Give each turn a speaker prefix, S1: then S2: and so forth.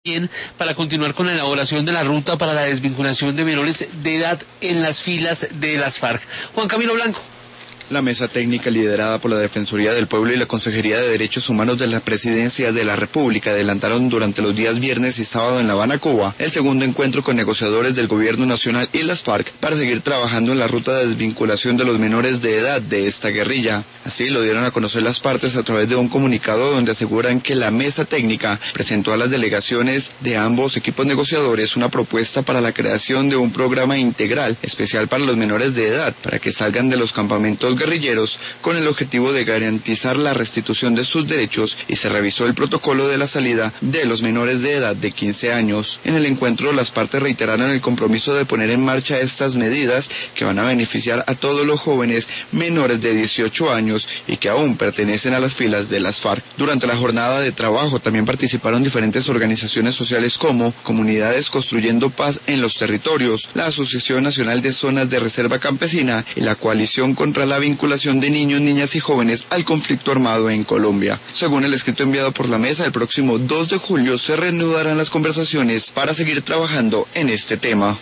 S1: para continuar con la elaboración de la ruta para la desvinculación de menores de edad en las filas de las FARC. Juan Camilo Blanco.
S2: La mesa técnica liderada por la Defensoría del Pueblo y la Consejería de Derechos Humanos de la Presidencia de la República adelantaron durante los días viernes y sábado en La Habana, Cuba, el segundo encuentro con negociadores del Gobierno Nacional y las FARC para seguir trabajando en la ruta de desvinculación de los menores de edad de esta guerrilla. Así lo dieron a conocer las partes a través de un comunicado donde aseguran que la mesa técnica presentó a las delegaciones de ambos equipos negociadores una propuesta para la creación de un programa integral especial para los menores de edad para que salgan de los campamentos guerrilleros con el objetivo de garantizar la restitución de sus derechos, y se revisó el protocolo de la salida de los menores de edad de 15 años. En el encuentro las partes reiteraron el compromiso de poner en marcha estas medidas que van a beneficiar a todos los jóvenes menores de 18 años y que aún pertenecen a las filas de las FARC. Durante la jornada de trabajo también participaron diferentes organizaciones sociales como Comunidades Construyendo Paz en los Territorios, la Asociación Nacional de Zonas de Reserva Campesina y la Coalición contra la Vinculación de Niños, Niñas y Jóvenes al Conflicto Armado en Colombia. Según el escrito enviado por la mesa, el próximo 2 de julio se reanudarán las conversaciones para seguir trabajando en este tema.